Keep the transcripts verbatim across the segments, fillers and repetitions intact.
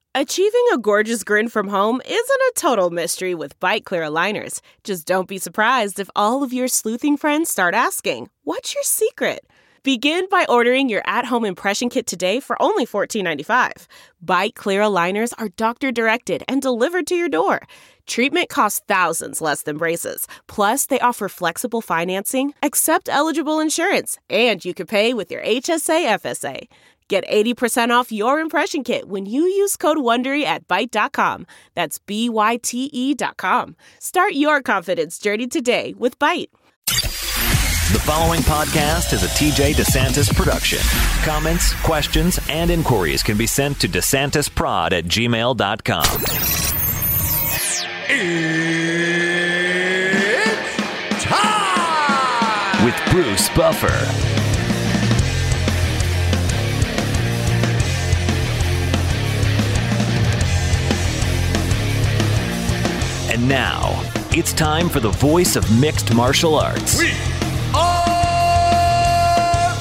Achieving a gorgeous grin from home isn't a total mystery with Byte Clear aligners. Just don't be surprised if all of your sleuthing friends start asking, "What's your secret?" Begin by ordering your at-home impression kit today for only fourteen ninety-five. Byte Clear aligners are doctor-directed and delivered to your door. Treatment costs thousands less than braces. Plus, they offer flexible financing, accept eligible insurance, and you can pay with your H S A F S A. Get eighty percent off your impression kit when you use code WONDERY at byte dot com. That's B Y T E dot com. Start your confidence journey today with Byte. The following podcast is a T J DeSantis production. Comments, questions, and inquiries can be sent to DeSantisProd at gmail dot com. It's time! With Bruce Buffer. And now, it's time for the voice of mixed martial arts. We are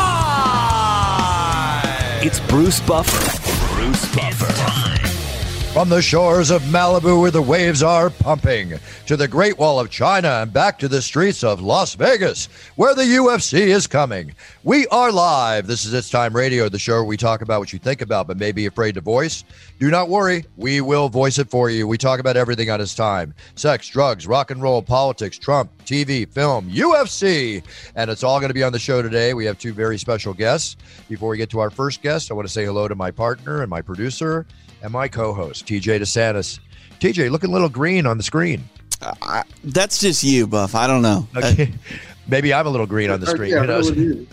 live! It's Bruce Buffer. Bruce Buffer. From the shores of Malibu where the waves are pumping, to the Great Wall of China and back to the streets of Las Vegas, where the U F C is coming. We are live. This is It's Time Radio, the show where we talk about what you think about but may be afraid to voice. Do not worry, we will voice it for you. We talk about everything on It's Time. Sex, drugs, rock and roll, politics, Trump, T V, film, U F C. And it's all going to be on the show today. We have two very special guests. Before we get to our first guest, I want to say hello to my partner and my producer and my co-host, T J DeSantis. T J, looking a little green on the screen. Uh, that's just you, Buff. I don't know. Okay. Uh, Maybe I'm a little green on the screen. Yeah, Who knows?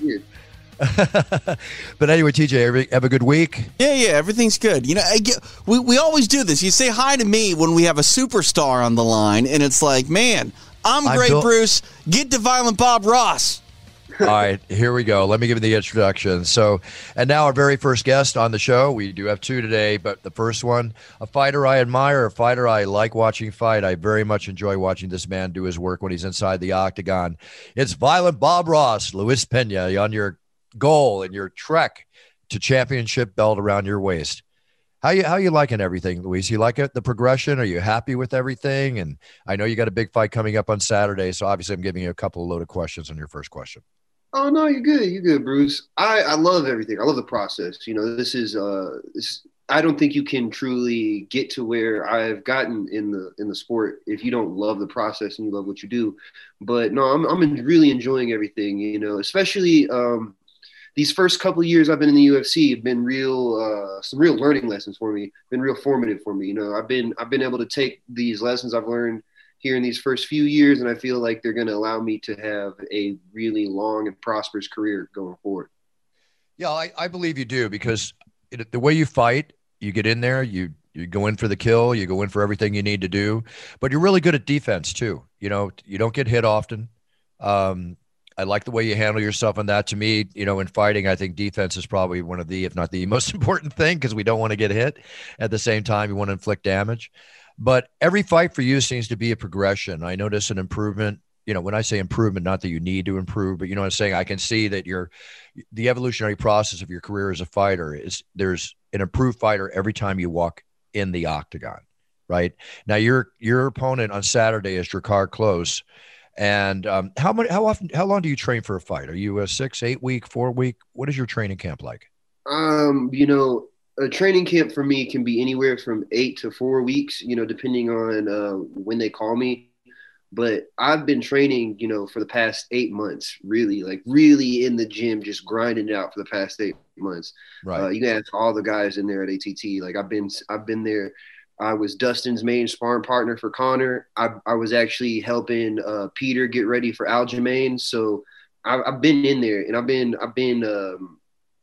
But anyway, T J, have a good week. Yeah, yeah, everything's good. You know, I get, we we always do this. You say hi to me when we have a superstar on the line, and it's like, man, I'm, I'm great, Bill- Bruce. Get to Violent Bob Ross. All right, here we go. Let me give you the introduction. So, and now our very first guest on the show. We do have two today, but the first one, a fighter I admire, a fighter I like watching fight. I very much enjoy watching this man do his work when he's inside the octagon. It's Violent Bob Ross, Luis Pena, on your goal and your trek to championship belt around your waist. How you how you liking everything, Luis? You like it, the progression? Are you happy with everything? And I know you got a big fight coming up on Saturday, so obviously I'm giving you a couple of loaded questions on your first question. Oh, no, you're good. You're good, Bruce. I, I love everything. I love the process. You know, this is uh, this, I don't think you can truly get to where I've gotten in the in the sport if you don't love the process and you love what you do. But no, I'm I'm really enjoying everything. You know, especially um, these first couple of years I've been in the U F C have been real uh, some real learning lessons for me. Been real formative for me. You know, I've been I've been able to take these lessons I've learned here in these first few years, and I feel like they're going to allow me to have a really long and prosperous career going forward. Yeah, I, I believe you do, because it, the way you fight, you get in there, you you go in for the kill, you go in for everything you need to do, but you're really good at defense too. You know, you don't get hit often. Um, I like the way you handle yourself on that. To me, you know, in fighting, I think defense is probably one of the, if not the most important thing, because we don't want to get hit. At the same time, you want to inflict damage. But every fight for you seems to be a progression. I notice an improvement. You know, when I say improvement, not that you need to improve, but you know what I'm saying? I can see that you're, the evolutionary process of your career as a fighter is there's an improved fighter every time you walk in the octagon, right? Now, your your opponent on Saturday is Drakkar Klose. And um, how many, how often, how long do you train for a fight? Are you a six, eight week, four week? What is your training camp like? Um, you know, a training camp for me can be anywhere from eight to four weeks, you know, depending on uh, when they call me. But I've been training, you know, for the past eight months, really, like really in the gym, just grinding it out for the past eight months. Right. Uh, you can ask all the guys in there at A T T. Like I've been, I've been there. I was Dustin's main sparring partner for Conor. I, I was actually helping uh, Peter get ready for Aljamain. So I, I've been in there, and I've been, I've been, um,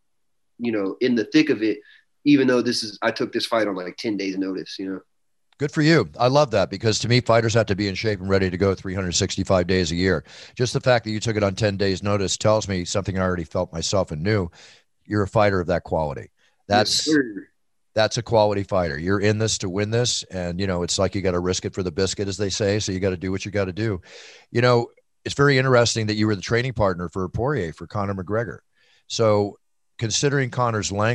you know, in the thick of it. Even though this is, I took this fight on like ten days notice, you know. Good for you. I love that, because to me, fighters have to be in shape and ready to go three hundred sixty-five days a year. Just the fact that you took it on ten days notice tells me something I already felt myself and knew. You're a fighter of that quality. That's, yes, that's a quality fighter. You're in this to win this. And, you know, it's like you got to risk it for the biscuit, as they say. So you got to do what you got to do. You know, it's very interesting that you were the training partner for Poirier, for Conor McGregor. So considering Conor's length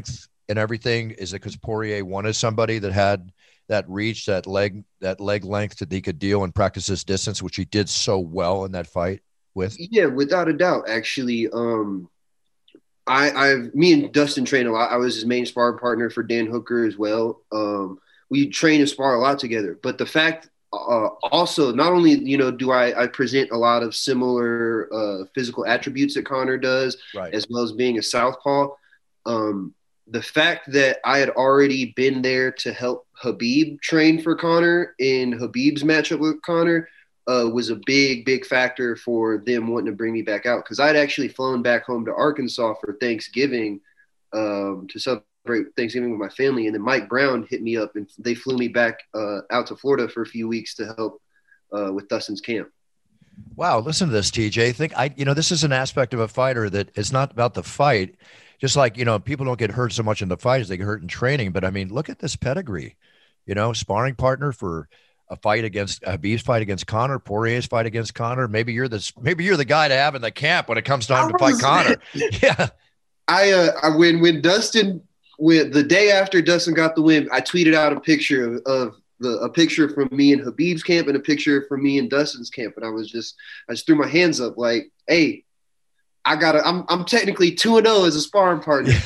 and everything? Is it because Poirier wanted somebody that had that reach, that leg, that leg length that he could deal and practice his distance, which he did so well in that fight with? Yeah, without a doubt. Actually, um, I, I've me and Dustin train a lot. I was his main sparring partner for Dan Hooker as well. Um, we train and spar a lot together. But the fact, uh, also, not only you know do I, I present a lot of similar uh, physical attributes that Conor does, right, as well as being a southpaw. Um, the fact that I had already been there to help Khabib train for Conor in Khabib's matchup with Conor uh, was a big, big factor for them wanting to bring me back out. Because I'd actually flown back home to Arkansas for Thanksgiving um, to celebrate Thanksgiving with my family. And then Mike Brown hit me up and they flew me back uh, out to Florida for a few weeks to help uh, with Dustin's camp. Wow. Listen to this, T J. Think I, you know, this is an aspect of a fighter that it's not about the fight. Just like, you know, people don't get hurt so much in the fight as they get hurt in training. But I mean, look at this pedigree, you know, sparring partner for a fight against Khabib's fight against Conor, Poirier's fight against Conor. Maybe you're the, maybe you're the guy to have in the camp when it comes time to fight Conor. Yeah. I, uh, I, when, when Dustin, when the day after Dustin got the win, I tweeted out a picture of, of the, a picture from me in Khabib's camp and a picture from me in Dustin's camp. And I was just, I just threw my hands up like, hey, I gotta, I'm, I'm technically two and oh as a sparring partner.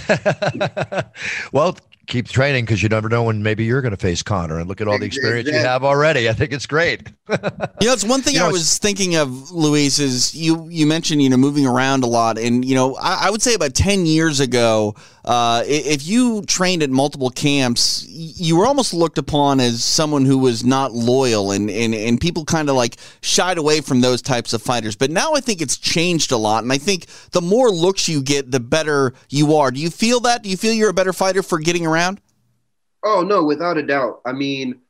Well, keep training because you never know when maybe you're going to face Conor, and look at all the experience exactly. you have already. I think it's great. You know, it's one thing you know, I was thinking of, Luis, is you, you mentioned, you know, moving around a lot. And, you know, I, I would say about ten years ago, uh, if you trained at multiple camps, you were almost looked upon as someone who was not loyal, and, and, and people kind of like shied away from those types of fighters. But now I think it's changed a lot. And I think the more looks you get, the better you are. Do you feel that? Do you feel you're a better fighter for getting around? Oh, no, without a doubt. I mean,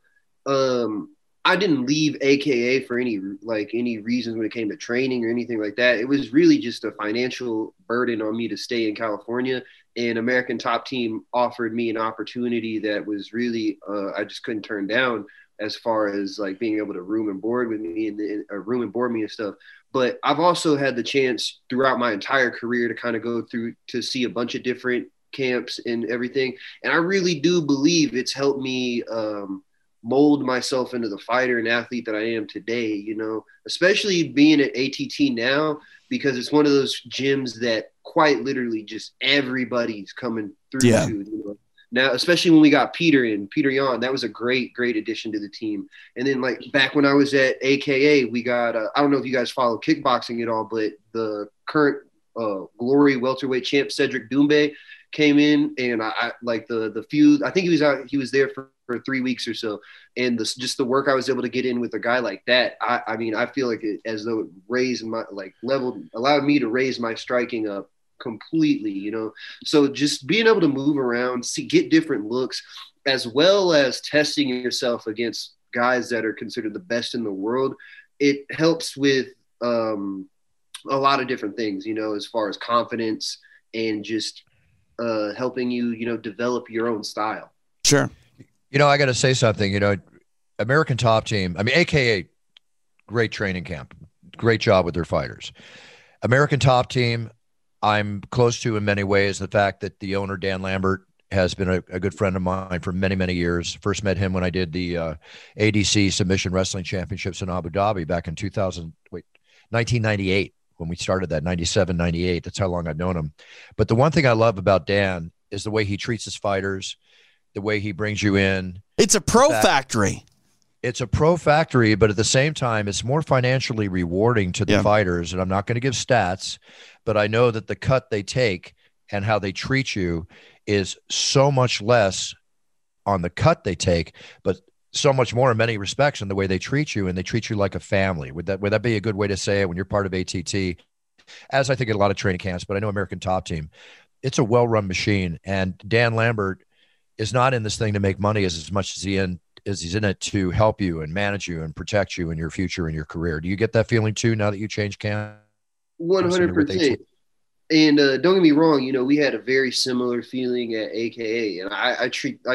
um, I didn't leave A K A for any like any reasons when it came to training or anything like that. It was really just a financial burden on me to stay in California. And American Top Team offered me an opportunity that was really uh, I just couldn't turn down, as far as like being able to room and board with me and, and uh, room and board me and stuff. But I've also had the chance throughout my entire career to kind of go through to see a bunch of different camps and everything. And I really do believe it's helped me um, mold myself into the fighter and athlete that I am today, you know, especially being at A T T now, because it's one of those gyms that quite literally just everybody's coming through yeah. to, you know. Now, especially when we got Peter in, Peter Yan, that was a great, great addition to the team. And then like back when I was at A K A, we got, uh, I don't know if you guys follow kickboxing at all, but the current uh, Glory welterweight champ, Cedric Doumbé, came in, and I, I like the, the few, I think he was out, he was there for, for three weeks or so. And the, just the work I was able to get in with a guy like that, I, I mean, I feel like it, as though it raised my, like leveled, allowed me to raise my striking up completely, you know? So just being able to move around, see, get different looks, as well as testing yourself against guys that are considered the best in the world, it helps with um, a lot of different things, you know, as far as confidence and just uh, helping you, you know, develop your own style. Sure. You know, I got to say something, you know, American Top Team, I mean, A K A, great training camp, great job with their fighters. American Top Team, I'm close to in many ways the fact that the owner, Dan Lambert, has been a, a good friend of mine for many, many years. First met him when I did the uh, A D C Submission Wrestling Championships in Abu Dhabi back in two thousand, wait, nineteen ninety-eight, when we started that, ninety-seven, ninety-eight. That's how long I've known him. But the one thing I love about Dan is the way he treats his fighters, the way he brings you in. It's a pro factory. It's a pro factory, but at the same time, it's more financially rewarding to the yeah. fighters. And I'm not going to give stats, but I know that the cut they take and how they treat you is so much less on the cut they take, but so much more in many respects in the way they treat you, and they treat you like a family. Would that, would that be a good way to say it when you're part of A T T? As I think at a lot of training camps, but I know American Top Team, it's a well-run machine. And Dan Lambert is not in this thing to make money as, as much as he in, as he's in it to help you and manage you and protect you in your future and your career. Do you get that feeling too now that you changed camp? one hundred percent. And uh, don't get me wrong, you know, we had a very similar feeling at A K A, and I, I treat I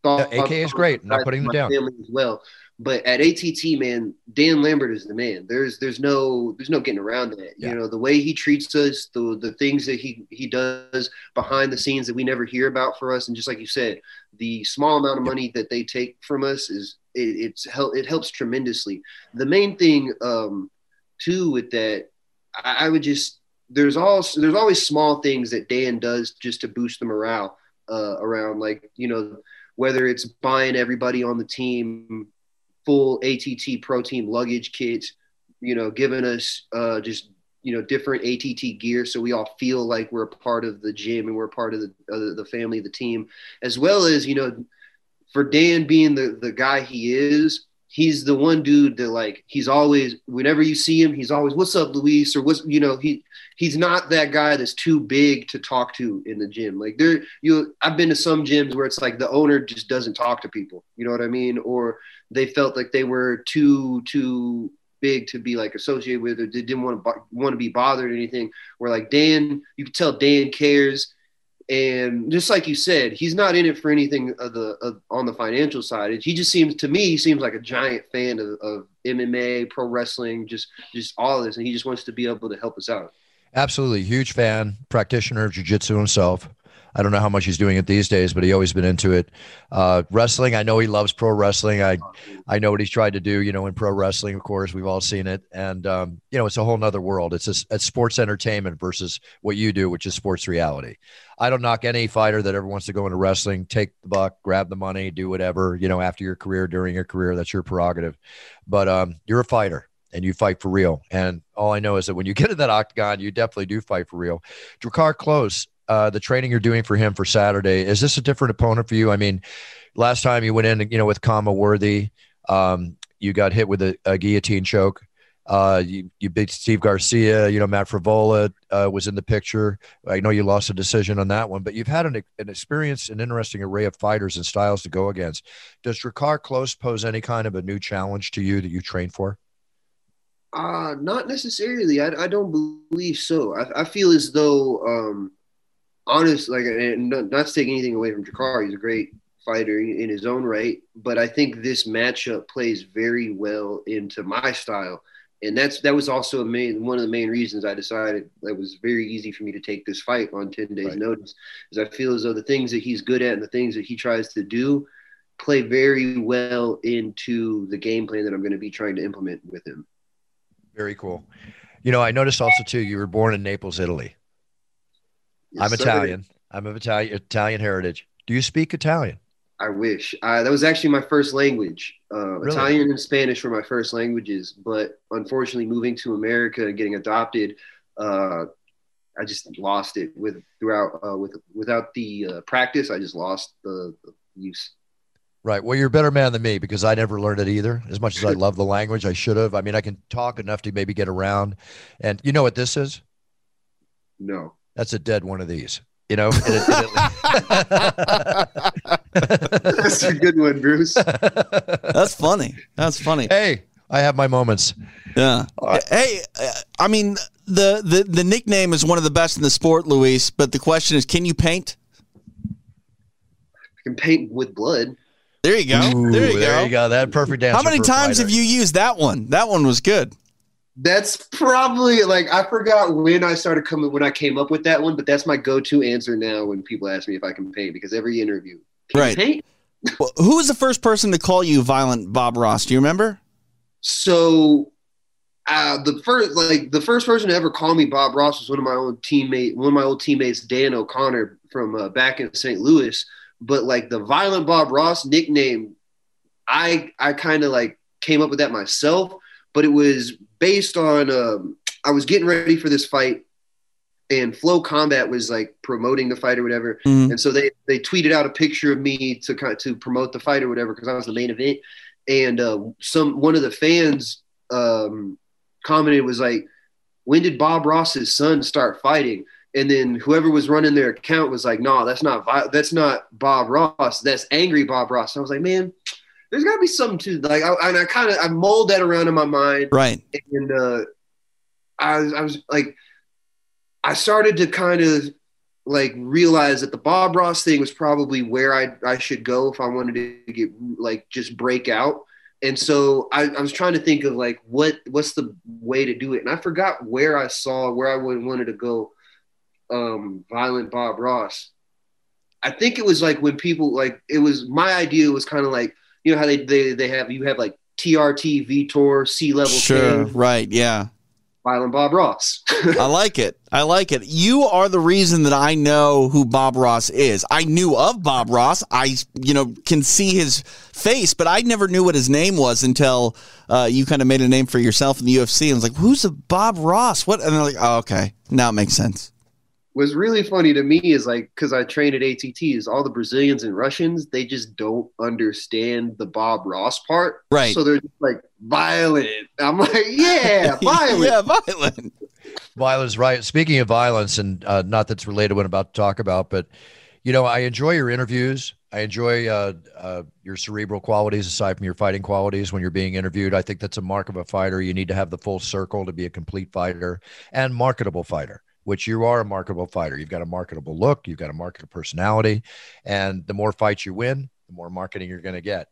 thought yeah, A K A is great. I'm not putting them down. Family as well. But at A T T, man, Dan Lambert is the man. There's there's no there's no getting around that. Yeah. You know, the way he treats us, the the things that he he does behind the scenes that we never hear about for us, and just like you said, the small amount of money that they take from us is it, it's help it helps tremendously. The main thing um, too with that, I, I would just there's all there's always small things that Dan does just to boost the morale uh, around, like, you know, whether it's buying everybody on the team full A T T Pro Team luggage kits, you know, giving us uh, just, you know, different A T T gear so we all feel like we're a part of the gym and we're a part of the uh, the family, the team, as well as, you know, for Dan being the, the guy he is, he's the one dude that, like, he's always, whenever you see him, he's always, what's up, Luis? Or what's, you know, he he's not that guy that's too big to talk to in the gym. Like there, you, I've been to some gyms where it's like the owner just doesn't talk to people. You know what I mean? Or they felt like they were too, too big to be like associated with, or they didn't want to want to be bothered or anything. Where like Dan, you can tell Dan cares. And just like you said, he's not in it for anything of the of, on the financial side. He just seems, to me, he seems like a giant fan of, of M M A, pro wrestling, just just all of this, and he just wants to be able to help us out. Absolutely, huge fan, practitioner of jiu-jitsu himself. I don't know how much he's doing it these days, but he always been into it. Uh, wrestling, I know he loves pro wrestling. I I know what he's tried to do, you know, in pro wrestling, of course. We've all seen it. And, um, you know, it's a whole nother world. It's a, it's sports entertainment versus what you do, which is sports reality. I don't knock any fighter that ever wants to go into wrestling, take the buck, grab the money, do whatever, you know, after your career, during your career. That's your prerogative. But um, you're a fighter. And you fight for real. And all I know is that when you get in that octagon, you definitely do fight for real. Drakkar Klose, uh, the training you're doing for him for Saturday, is this a different opponent for you? I mean, last time you went in, you know, with Kama Worthy, um, you got hit with a, a guillotine choke. Uh, you, you beat Steve Garcia, you know, Matt Frivola uh, was in the picture. I know you lost a decision on that one, but you've had an, an experience, an interesting array of fighters and styles to go against. Does Drakkar Klose pose any kind of a new challenge to you that you train for? Uh, not necessarily. I, I don't believe so. I, I feel as though, um, honest, like, and not, not to take anything away from Drakkar, he's a great fighter in his own right, but I think this matchup plays very well into my style. And that's, that was also a main, one of the main reasons I decided it was very easy for me to take this fight on ten days right. notice, is I feel as though the things that he's good at and the things that he tries to do play very well into the game plan that I'm going to be trying to implement with him. Very cool. You know, I noticed also too, you were born in Naples, Italy. Yes, I'm Italian. Sir. I'm of Italian, Italian heritage. Do you speak Italian? I wish. Uh, that was actually my first language. Uh, really? Italian and Spanish were my first languages, but unfortunately moving to America and getting adopted, uh, I just lost it with throughout, uh, with, without the uh, practice. I just lost the, the use. Right. Well, you're a better man than me because I never learned it either. As much as I love the language, I should have. I mean, I can talk enough to maybe get around. And you know what this is? No. That's a dead one of these. You know? And it, and it, That's a good one, Bruce. That's funny. That's funny. Hey, I have my moments. Yeah. Uh, hey, I mean, the, the, the nickname is one of the best in the sport, Luis, but the question is, can you paint? I can paint with blood. There you go. Ooh, there you there go. you go. That perfect answer. How many times have you used that one? That one was good. That's probably, like, I forgot when I started coming, when I came up with that one, but that's my go-to answer now when people ask me if I can paint, because every interview, can right. you paint? Well, who was the first person to call you Violent Bob Ross? Do you remember? So uh, the first, like the first person to ever call me Bob Ross was one of my old teammate, one of my old teammates, Dan O'Connor from uh, back in Saint Louis. But like the Violent Bob Ross nickname, I I kind of like came up with that myself, but it was based on, um, I was getting ready for this fight and Flow Combat was like promoting the fight or whatever. Mm-hmm. And so they, they tweeted out a picture of me to kind of, to promote the fight or whatever, cause I was the main event. And uh, some, one of the fans um, commented, was like, when did Bob Ross's son start fighting? And then whoever was running their account was like, no, that's not, that's not Bob Ross. That's Angry Bob Ross. And I was like, man, there's gotta be something to like, I, and I kind of, I mold that around in my mind. Right. And uh, I was, I was like, I started to kind of like realized that the Bob Ross thing was probably where I I should go if I wanted to get like just break out. And so I, I was trying to think of like what what's the way to do it, and I forgot where I saw where I would wanted to go. Um, Violent Bob Ross. I think it was like when people like it was my idea was kind of like, you know how they they they have you have like T R T, Vitor, Sea Level. Sure, King, right, yeah. Violent Bob Ross. I like it. I like it. You are the reason that I know who Bob Ross is. I knew of Bob Ross. I, you know, can see his face, but I never knew what his name was until uh, you kind of made a name for yourself in the U F C. I was like, who's a Bob Ross? What? And they're like, oh, okay. Now it makes sense. What's really funny to me is like, because I train at A T T, is all the Brazilians and Russians, they just don't understand the Bob Ross part. Right. So they're just like, violent. I'm like, yeah, violent. yeah, violent. Violence, right. Speaking of violence, and uh, not that's related to what I'm about to talk about, but, you know, I enjoy your interviews. I enjoy uh, uh, your cerebral qualities aside from your fighting qualities when you're being interviewed. I think that's a mark of a fighter. You need to have the full circle to be a complete fighter and marketable fighter, which you are a marketable fighter. You've got a marketable look. You've got a marketable personality. And the more fights you win, the more marketing you're going to get.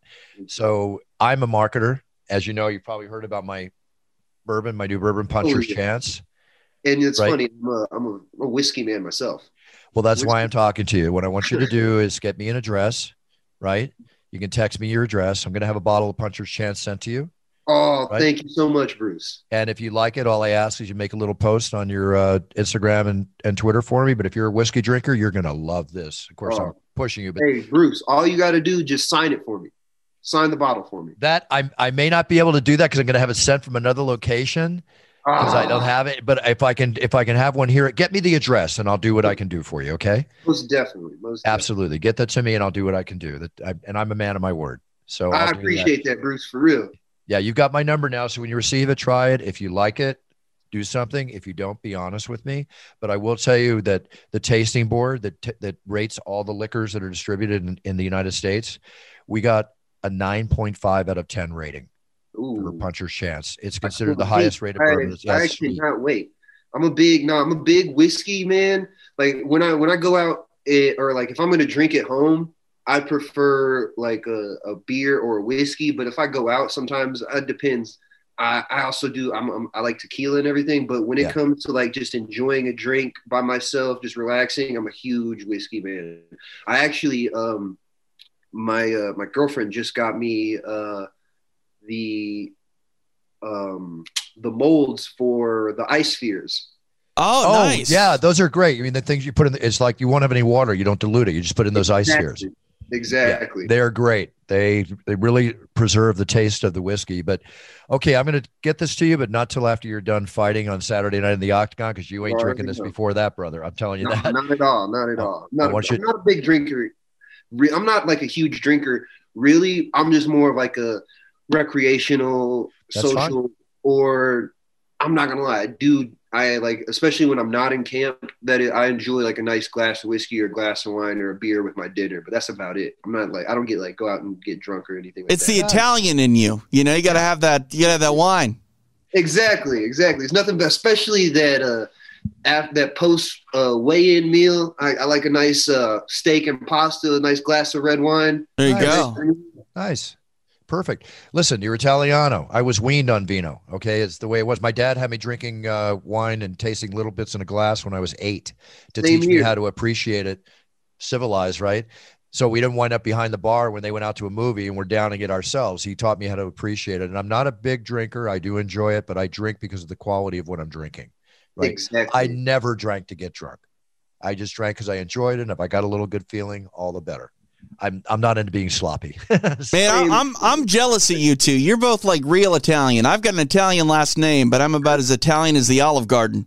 So I'm a marketer. As you know, you've probably heard about my bourbon, my new bourbon, Puncher's Oh, yeah. Chance. And it's Right. funny, I'm a, I'm a, a whiskey man myself. Well, that's Whiskey. why I'm talking to you. What I want you to do is get me an address, right? You can text me your address. I'm going to have a bottle of Puncher's Chance sent to you. Oh, Right. thank you so much, Bruce. And if you like it, all I ask is you make a little post on your uh, Instagram and, and Twitter for me. But if you're a whiskey drinker, you're going to love this. Of course, Oh. I'm pushing you, but Hey, Bruce, all you got to do, just sign it for me. Sign the bottle for me. that I I may not be able to do that because I'm going to have it sent from another location because I don't Ah, have it. But if I can, if I can have one here, get me the address and I'll do what I can do for you. Okay. Most definitely. Most Absolutely. Get that to me and I'll do what I can do. That I, and I'm a man of my word. So definitely. I I'll do that. appreciate that, Bruce, for real. Yeah, you've got my number now. So when you receive it, try it. If you like it, do something. If you don't, be honest with me. But I will tell you that the tasting board that t- that rates all the liquors that are distributed in, in the United States, we got a nine point five out of ten rating for Ooh. Puncher's Chance. It's considered can't the wait. highest rated I, bourbon. I Yes, sweet. cannot wait. I'm a big no. I'm a big whiskey man. Like when I when I go out it, or like if I'm gonna drink at home, I prefer like a, a beer or a whiskey. But if I go out, sometimes it depends. I, I also do. I'm, I'm I like tequila and everything. But when it Yeah. comes to like just enjoying a drink by myself, just relaxing, I'm a huge whiskey man. I actually um my uh, my girlfriend just got me uh the um the molds for the ice spheres. Oh, Oh, nice. yeah, those are great. I mean, the things you put in, the, it's like you won't have any water. You don't dilute it. You just put in those ice spheres. Exactly. They're great. They they really preserve the taste of the whiskey. But okay, I'm going to get this to you, but not till after you're done fighting on Saturday night in the Octagon because you ain't Already drinking this know. before that, brother. I'm telling you No, that. not at all. Not at all. I Not, want I'm you- not a big drinker. Re- I'm not like a huge drinker. Really, I'm just more of like a recreational, That's social, or I'm not gonna lie, dude. I like, especially when I'm not in camp, that it, I enjoy like a nice glass of whiskey or a glass of wine or a beer with my dinner. But that's about it. I'm not like I don't get like go out and get drunk or anything. Like It's that. the Italian in you. You know, you got to have that. You got to have that wine. Exactly, exactly. It's nothing but, especially that uh, after that post uh, weigh-in meal. I, I like a nice uh, steak and pasta, a nice glass of red wine. There you Nice. go. Nice. Perfect. Listen, you're Italiano. I was weaned on vino. Okay. It's the way it was. My dad had me drinking uh, wine and tasting little bits in a glass when I was eight to Same teach me here. how to appreciate it, civilized, right? So we didn't wind up behind the bar when they went out to a movie and we're downing it ourselves. He taught me how to appreciate it. And I'm not a big drinker. I do enjoy it, but I drink because of the quality of what I'm drinking. Right. Exactly. I never drank to get drunk. I just drank because I enjoyed it. And if I got a little good feeling, all the better. I'm I'm not into being sloppy. Man, I, I'm I'm jealous of you two. You're both like real Italian. I've got an Italian last name, but I'm about as Italian as the Olive Garden.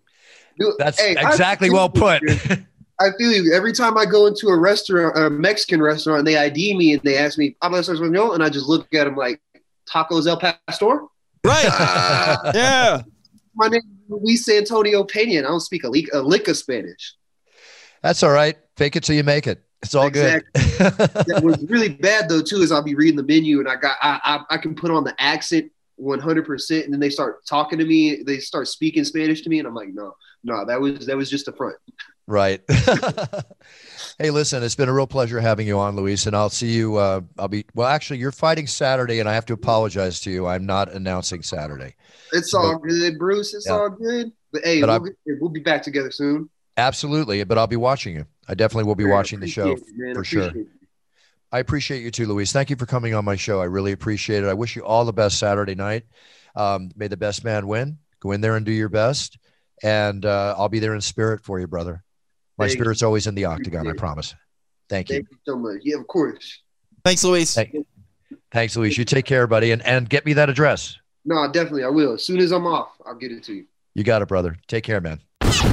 Dude, That's hey, I exactly feel well you, put. dude. I feel you. Every time I go into a restaurant, a Mexican restaurant, and they I D me and they ask me, "Hablas español?" and I just look at them like, "Tacos El Pastor." Right. Ah, Yeah. my name is Luis Antonio Pena, and I don't speak a lick, a lick of Spanish. That's all right. Fake it till you make it. It's all good. That was really bad though too. Is I'll be reading the menu and I got I I, I can put on the accent one hundred percent, and then they start talking to me. They start speaking Spanish to me, and I'm like, no, no, that was that was just a front. Right. Hey, listen, it's been a real pleasure having you on, Luis, and I'll see you. Uh, I'll be, well, actually, you're fighting Saturday, and I have to apologize to you. I'm not announcing Saturday. It's so, all good, Bruce. It's yeah. all good. But hey, but we'll, get, we'll be back together soon. Absolutely. But I'll be watching you. I definitely will be man, watching the show it, for sure. You. I appreciate you too, Luis. Thank you for coming on my show. I really appreciate it. I wish you all the best Saturday night. Um, may the best man win. Go in there and do your best. And uh, I'll be there in spirit for you, brother. My Thank spirit's you. always in the octagon, I promise. Thank you. Thank you so much. Yeah, of course. Thanks, Luis. Thank, thanks, Luis. You take care, buddy. And, and get me that address. No, definitely. I will. As soon as I'm off, I'll get it to you. You got it, brother. Take care, man.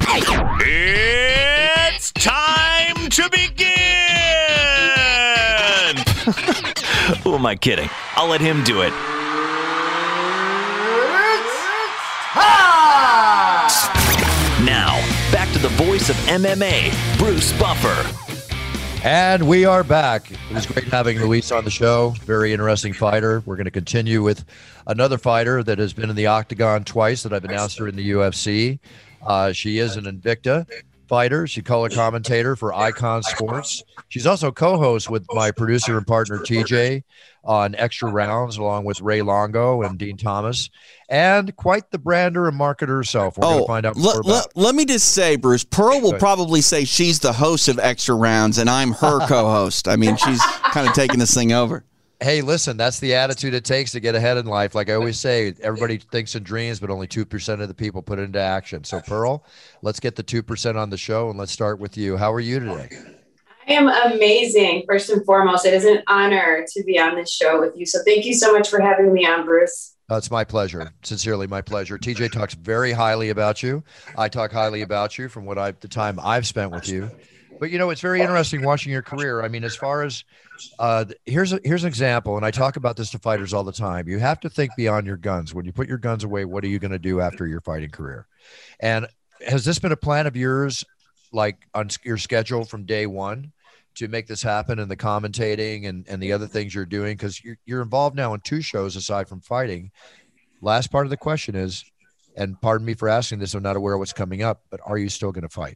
It's time to begin. Who am I kidding? I'll let him do it. Now, back to the voice of M M A, Bruce Buffer. And we are back. It was great having Luis on the show. Very interesting fighter. We're going to continue with another fighter that has been in the octagon twice that I've announced her in the U F C. Uh, she is an Invicta fighter. She's color commentator for Icon Sports. She's also co-host with my producer and partner, T J, on Extra Rounds, along with Ray Longo and Dean Thomas, and quite the brander and marketer herself. We're oh, going to find out more l- about l- Let me just say, Bruce, Pearl will probably say she's the host of Extra Rounds, and I'm her co-host. I mean, she's kind of taking this thing over. Hey, listen, that's the attitude it takes to get ahead in life. Like I always say, everybody thinks in dreams, but only two percent of the people put it into action. So, Pearl, let's get the two percent on the show, and let's start with you. How are you today? I am amazing. First and foremost, it is an honor to be on this show with you. So thank you so much for having me on, Bruce. Oh, it's my pleasure. Sincerely, my pleasure. T J talks very highly about you. I talk highly about you from what I the time I've spent with you. But, you know, it's very interesting watching your career. I mean, as far as uh, here's a, here's an example, and I talk about this to fighters all the time. You have to think beyond your guns. When you put your guns away, what are you going to do after your fighting career? And has this been a plan of yours, like on your schedule from day one, to make this happen, and the commentating and, and the other things you're doing? Because you're, you're involved now in two shows aside from fighting. Last part of the question is, and pardon me for asking this, I'm not aware of what's coming up, but are you still going to fight?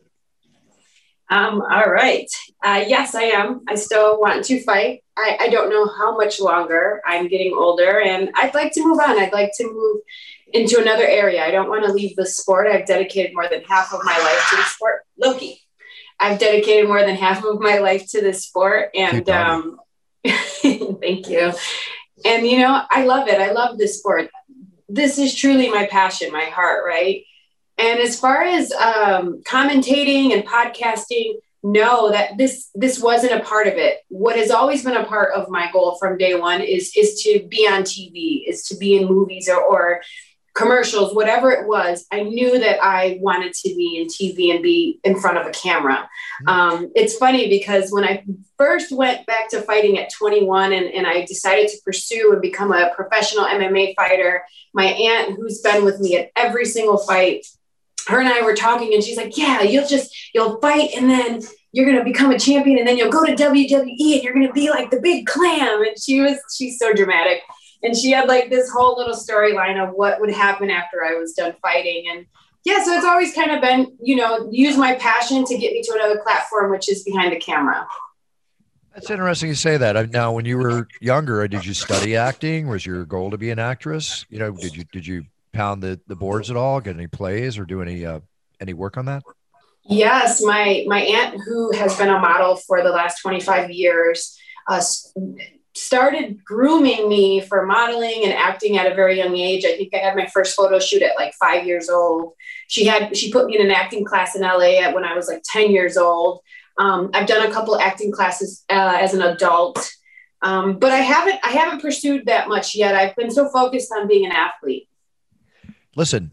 Um, all right. Uh, yes, I am. I still want to fight. I, I don't know how much longer. I'm getting older, and I'd like to move on. I'd like to move into another area. I don't want to leave the sport. I've dedicated more than half of my life to the sport. Loki. I've dedicated more than half of my life to this sport, and um, thank you. And, you know, I love it. I love this sport. This is truly my passion, my heart, right? And as far as um, commentating and podcasting, no, that this this wasn't a part of it. What has always been a part of my goal from day one is is to be on T V, is to be in movies or, or commercials, whatever it was. I knew that I wanted to be in T V and be in front of a camera. Mm-hmm. Um, it's funny because when I first went back to fighting at twenty-one and, and I decided to pursue and become a professional M M A fighter, my aunt, who's been with me at every single fight, her and I were talking, and she's like, yeah, you'll just, you'll fight, and then you're going to become a champion, and then you'll go to W W E, and you're going to be like the big clam. And she was, she's so dramatic. And she had like this whole little storyline of what would happen after I was done fighting. And yeah, so it's always kind of been, you know, use my passion to get me to another platform, which is behind the camera. That's interesting you say that. Now, when you were younger, did you study acting? Was your goal to be an actress? You know, did you, did you pound the, the boards at all, get any plays or do any, uh, any work on that? Yes. My, my aunt, who has been a model for the last twenty-five years, uh, started grooming me for modeling and acting at a very young age. I think I had my first photo shoot at like five years old. She had, she put me in an acting class in L A at when I was like ten years old. Um, I've done a couple acting classes uh, as an adult, um, but I haven't, I haven't pursued that much yet. I've been so focused on being an athlete. Listen,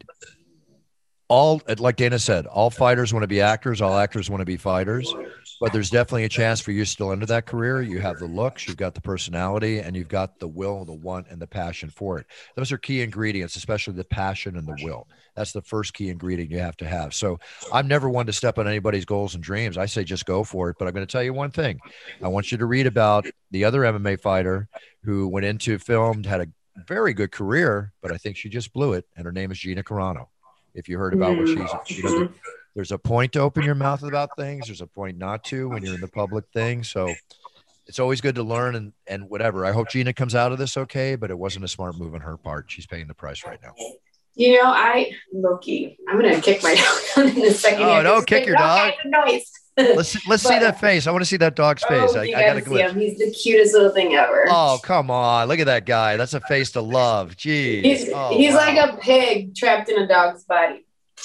all, like Dana said, all fighters want to be actors. All actors want to be fighters, but there's definitely a chance for you still into that career. You have the looks, you've got the personality, and you've got the will, the want, and the passion for it. Those are key ingredients, especially the passion and the will. That's the first key ingredient you have to have. So I'm never one to step on anybody's goals and dreams. I say, just go for it. But I'm going to tell you one thing. I want you to read about the other M M A fighter who went into film, had a very good career, but I think she just blew it. And her name is Gina Carano. If you heard about what she's, you know, the, there's a point to open your mouth about things. There's a point not to when you're in the public thing. So it's always good to learn and, and whatever. I hope Gina comes out of this okay, but it wasn't a smart move on her part. She's paying the price right now. You know, I, Loki, I'm going to kick my dog in a second. Oh, don't kick your dog. Noise. Let's let's but, see that face. I want to see that dog's face. Oh, I, I got to see him. He's the cutest little thing ever. Oh, come on. Look at that guy. That's a face to love. Jeez. He's, oh, he's wow. like a pig trapped in a dog's body.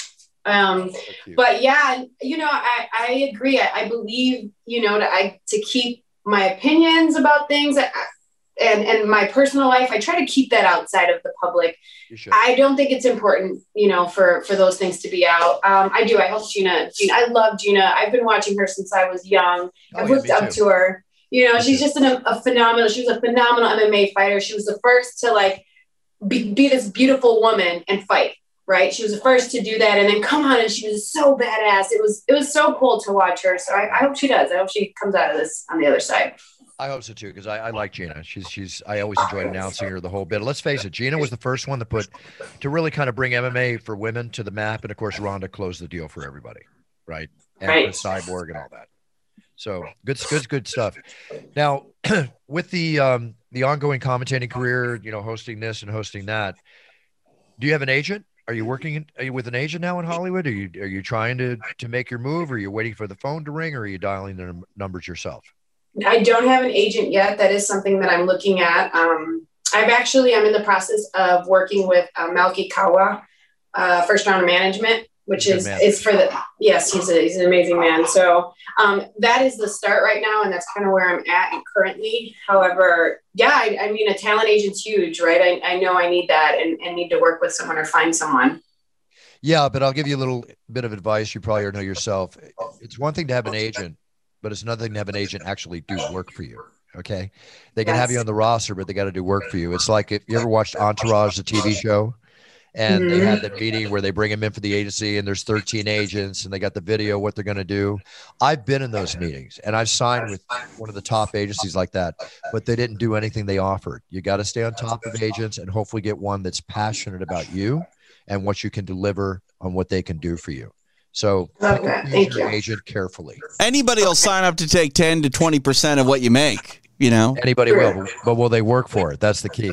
Um, but yeah, you know, I, I agree. I, I believe, you know, to, I, to keep my opinions about things I, and, and my personal life, I try to keep that outside of the public. I don't think it's important, you know, for, for those things to be out. Um, I do. I hope Gina, Gina, I love Gina. I've been watching her since I was young. Oh, I've yeah, looked up too. to her. You know, Me she's too. just an, a phenomenal, she was a phenomenal M M A fighter. She was the first to like be, be this beautiful woman and fight, right? She was the first to do that. And then come on, and she was so badass. It was, it was so cool to watch her. So I, I hope she does. I hope she comes out of this on the other side. I hope so too, because I, I like Gina. She's she's I always enjoyed announcing her the whole bit. Let's face it, Gina was the first one to put to really kind of bring M M A for women to the map, and of course Ronda closed the deal for everybody, right? And Right. Cyborg and all that. So good, good, good stuff. Now, with the um, the ongoing commentating career, you know, hosting this and hosting that, do you have an agent? Are you working? Are you with an agent now in Hollywood? Are you are you trying to to make your move? Or are you waiting for the phone to ring? Or are you dialing the num- numbers yourself? I don't have an agent yet. That is something that I'm looking at. Um, I've actually, I'm in the process of working with uh, Malki Kawa, uh, First Round Management, which He's a is, good man. is for the, yes, he's a, he's an amazing man. So um, that is the start right now. And that's kind of where I'm at currently. However, yeah, I, I mean, a talent agent's huge, right? I, I know I need that and, and need to work with someone or find someone. Yeah, but I'll give you a little bit of advice. You probably know yourself. It's one thing to have an agent, but it's another thing to have an agent actually do work for you. Okay. They can Yes. have you on the roster, but they got to do work for you. It's like if you ever watched Entourage, the T V show, and Mhm. they had that meeting where they bring them in for the agency and there's thirteen agents and they got the video, what they're going to do. I've been in those meetings and I've signed with one of the top agencies like that, but they didn't do anything they offered. You got to stay on top of agents and hopefully get one that's passionate about you and what you can deliver on what they can do for you. So Love pick that. and choose Thank your you. agent carefully. Anybody will sign up to take ten to twenty percent of what you make, you know? Anybody will, but will they work for it? That's the key.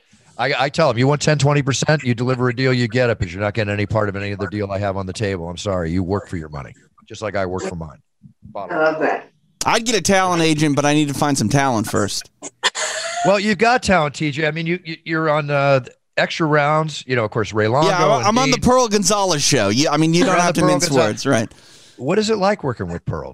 I, I tell them, you want ten, twenty percent, you deliver a deal, you get it, because you're not getting any part of any other deal I have on the table. I'm sorry. You work for your money, just like I work for mine. Bottom I love that. I'd get a talent agent, but I need to find some talent first. Well, you've got talent, T J. I mean, you, you you're on uh, extra rounds. You know, of course, Ray Longo. Yeah, I'm, I'm on the Dean. Pearl Gonzalez show. Yeah, I mean, you You're don't on have the to Pearl mince Gonzalez. words, right? What is it like working with Pearl?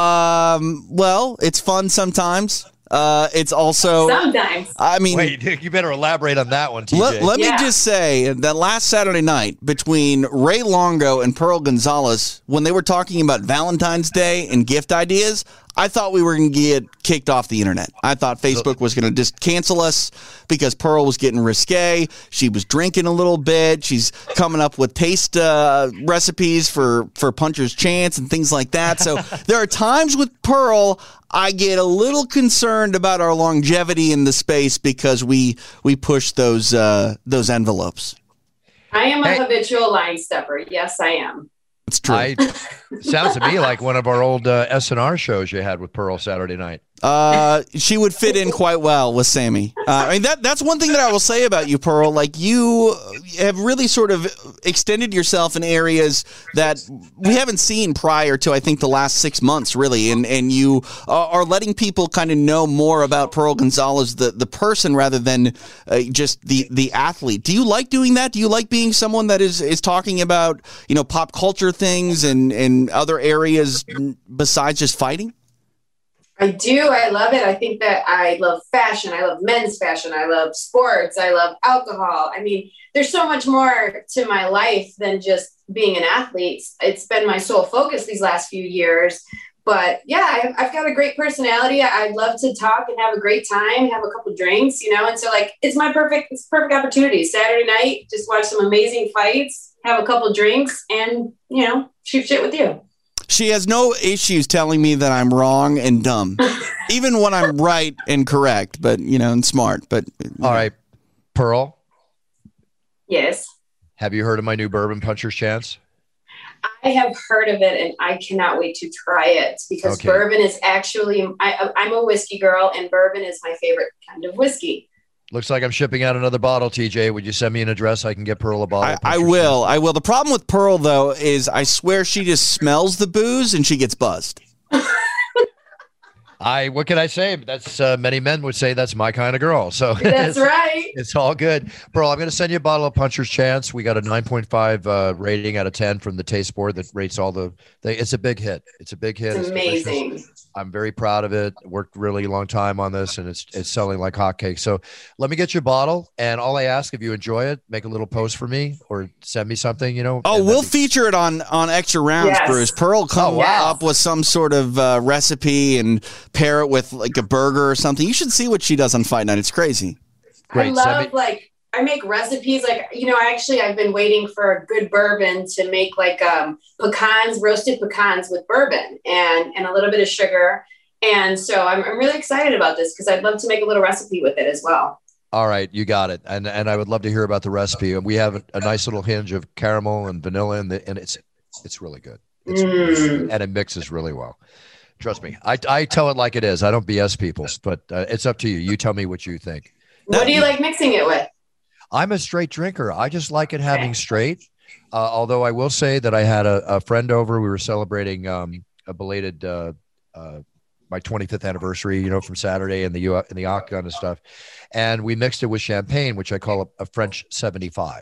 Um, well, it's fun sometimes. Uh, it's also, Sometimes. I mean, Wait, you better elaborate on that one, T J. let, let Yeah. me just say that last Saturday night between Ray Longo and Pearl Gonzalez, when they were talking about Valentine's Day and gift ideas, I thought we were going to get kicked off the internet. I thought Facebook was going to just cancel us because Pearl was getting risque. She was drinking a little bit. She's coming up with taste uh, recipes for, for Puncher's Chance and things like that. So there are times with Pearl I get a little concerned about our longevity in the space because we we push those uh, those envelopes. I am a Hey. habitual line stepper. Yes, I am. It's true. I, sounds to me like one of our old uh, S N R shows you had with Pearl Saturday night. Uh, she would fit in quite well with Sammy. Uh, I mean, that that's one thing that I will say about you, Pearl. Like, you have really sort of extended yourself in areas that we haven't seen prior to, I think, the last six months, really. And and you are are letting people kind of know more about Pearl Gonzalez, the, the person, rather than uh, just the, the athlete. Do you like doing that? Do you like being someone that is, is talking about, you know, pop culture things and, and other areas besides just fighting? I do. I love it. I think that I love fashion. I love men's fashion. I love sports. I love alcohol. I mean, there's so much more to my life than just being an athlete. It's been my sole focus these last few years. But yeah, I've, I've got a great personality. I'd love to talk and have a great time, have a couple drinks, you know? And so like, it's my perfect, it's perfect opportunity. Saturday night, just watch some amazing fights, have a couple drinks, and, you know, shoot shit with you. She has no issues telling me that I'm wrong and dumb, even when I'm right and correct, but, you know, and smart. But All right, Pearl, Yes. have you heard of my new bourbon Puncher's Chance? I have heard of it and I cannot wait to try it because okay. bourbon is actually, I, I'm a whiskey girl and bourbon is my favorite kind of whiskey. Looks like I'm shipping out another bottle, T J. Would you send me an address? I can get Pearl a bottle. I, I will. I will. The problem with Pearl, though, is I swear she just smells the booze and she gets buzzed. I what can I say? That's uh, many men would say that's my kind of girl. So that's it's, right. It's all good, Pearl. I'm going to send you a bottle of Puncher's Chance. We got a nine point five uh, rating out of ten from the taste board that rates all the. They, it's a big hit. It's a big hit. It's, it's amazing. Delicious. I'm very proud of it. Worked really long time on this, and it's it's selling like hotcakes. So let me get you a bottle, and all I ask, if you enjoy it, make a little post for me or send me something. You know. Oh, we'll be- feature it on on Extra Rounds, yes. Bruce. Pearl come oh, wow. up with some sort of uh, recipe and pair it with like a burger or something. You should see what she does on Fight Night. It's crazy. Great. I love me- like I make recipes like, you know, actually I've been waiting for a good bourbon to make like um, pecans, roasted pecans with bourbon and, and a little bit of sugar. And so I'm, I'm really excited about this because I'd love to make a little recipe with it as well. All right. You got it. And and I would love to hear about the recipe. We have a, a nice little hinge of caramel and vanilla and, the, and it's, it's really good. It's, mm. And it mixes really well. Trust me. I, I tell it like it is. I don't B S people, but uh, it's up to you. You tell me what you think. What do you like mixing it with? I'm a straight drinker. I just like it having straight. Uh, although I will say that I had a, a friend over. We were celebrating um, a belated uh, uh, my twenty-fifth anniversary, you know, from Saturday in the U- in the Octagon and stuff, and we mixed it with champagne, which I call a, a French seventy-five.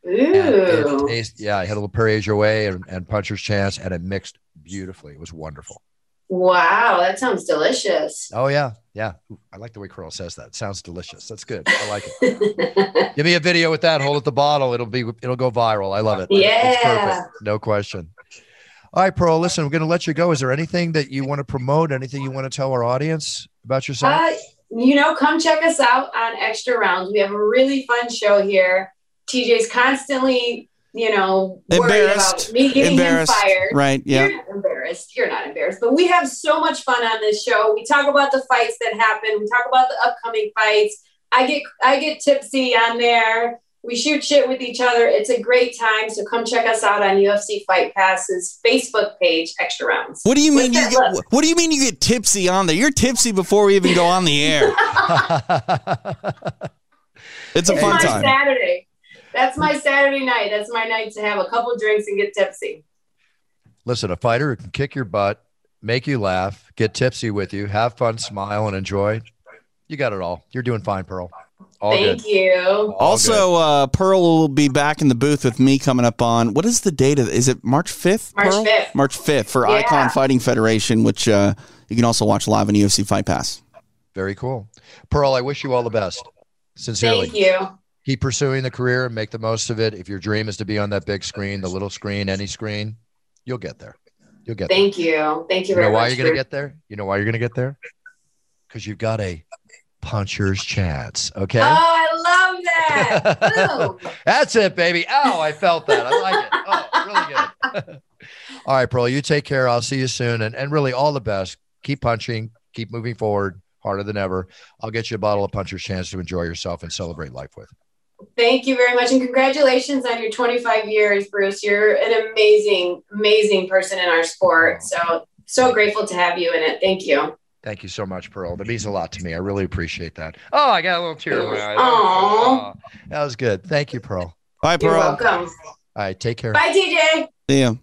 Ooh. Tasted, yeah, I had a little Perrier Jouet and, and Puncher's Chance, and it mixed beautifully. It was wonderful. Wow, that sounds delicious. Oh, yeah. Yeah. Ooh, I like the way Carl says that. It sounds delicious. That's good. I like it. Give me a video with that. Hold at the bottle. It'll be, it'll go viral. I love it. Yeah. It's perfect. No question. All right, Pearl, listen, we're going to let you go. Is there anything that you want to promote? Anything you want to tell our audience about yourself? Uh, you know, come check us out on Extra Rounds. We have a really fun show here. T J's constantly, you know, worried about me getting him fired. Right. Yeah. You're not embarrassed. You're not embarrassed. But we have so much fun on this show. We talk about the fights that happen. We talk about the upcoming fights. I get I get tipsy on there. We shoot shit with each other. It's a great time. So come check us out on U F C Fight Pass's Facebook page, Extra Rounds. What do you mean you get, what do you mean you get tipsy on there? You're tipsy before we even go on the air. It's a it's fun my time. Saturday. That's my Saturday night. That's my night to have a couple drinks and get tipsy. Listen, a fighter who can kick your butt, make you laugh, get tipsy with you, have fun, smile, and enjoy. You got it all. You're doing fine, Pearl. All Thank good. you. All also, uh, Pearl will be back in the booth with me coming up on, what is the date of, is it March fifth? March Pearl? fifth. March fifth for Yeah. Icon Fighting Federation, which uh, you can also watch live on U F C Fight Pass. Very cool. Pearl, I wish you all the best. Sincerely. Thank you. Keep pursuing the career and make the most of it. If your dream is to be on that big screen, the little screen, any screen, you'll get there. You'll get Thank there. you. Thank you You very know why much. you're going to get there? You know why you're going to get there? Because you've got a Puncher's Chance. Okay. Oh, I love that. Boom. That's it, baby. Oh, I felt that. I like it. Oh, really good. All right, Pearl, you take care. I'll see you soon. And, and really all the best. Keep punching. Keep moving forward. Harder than ever. I'll get you a bottle of Puncher's Chance to enjoy yourself and celebrate life with. Thank you very much. And congratulations on your twenty-five years, Bruce. You're an amazing, amazing person in our sport. So, so grateful to have you in it. Thank you. Thank you so much, Pearl. That means a lot to me. I really appreciate that. Oh, I got a little tear in my eye. Aww. Oh, that was good. Thank you, Pearl. Bye, Pearl. You're welcome. All right, take care. Bye, T J. See ya.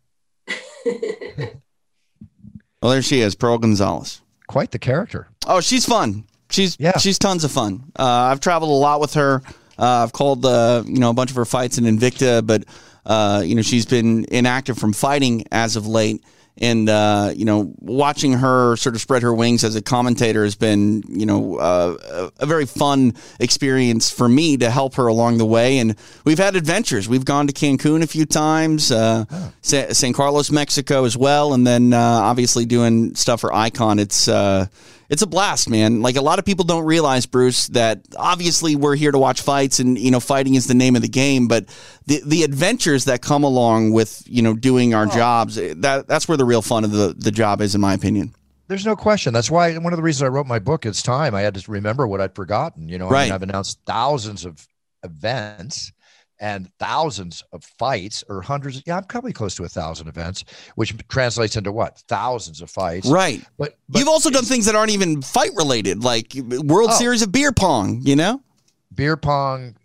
Well, there she is, Pearl Gonzalez. Quite the character. Oh, she's fun. She's yeah. She's tons of fun. Uh, I've traveled a lot with her. Uh, I've called uh, you know a bunch of her fights in Invicta, but uh, you know she's been inactive from fighting as of late. And, uh, you know, watching her sort of spread her wings as a commentator has been, you know, uh, a, a very fun experience for me to help her along the way. And we've had adventures. We've gone to Cancun a few times, uh, oh. San Carlos, Mexico as well. And then uh, obviously doing stuff for Icon. It's uh, it's a blast, man. Like a lot of people don't realize, Bruce, that obviously we're here to watch fights and, you know, fighting is the name of the game. But the the adventures that come along with, you know, doing our oh. jobs, that that's where the real fun of the, the job is, in my opinion. There's no question. That's why one of the reasons I wrote my book, it's time. I had to remember what I'd forgotten. You know, right. I mean, I've announced thousands of events and thousands of fights, or hundreds. Yeah, I'm probably close to a thousand events, which translates into what? Thousands of fights. Right. But, but you've also done things that aren't even fight related, like World Oh. Series of beer pong, you know? beer pong,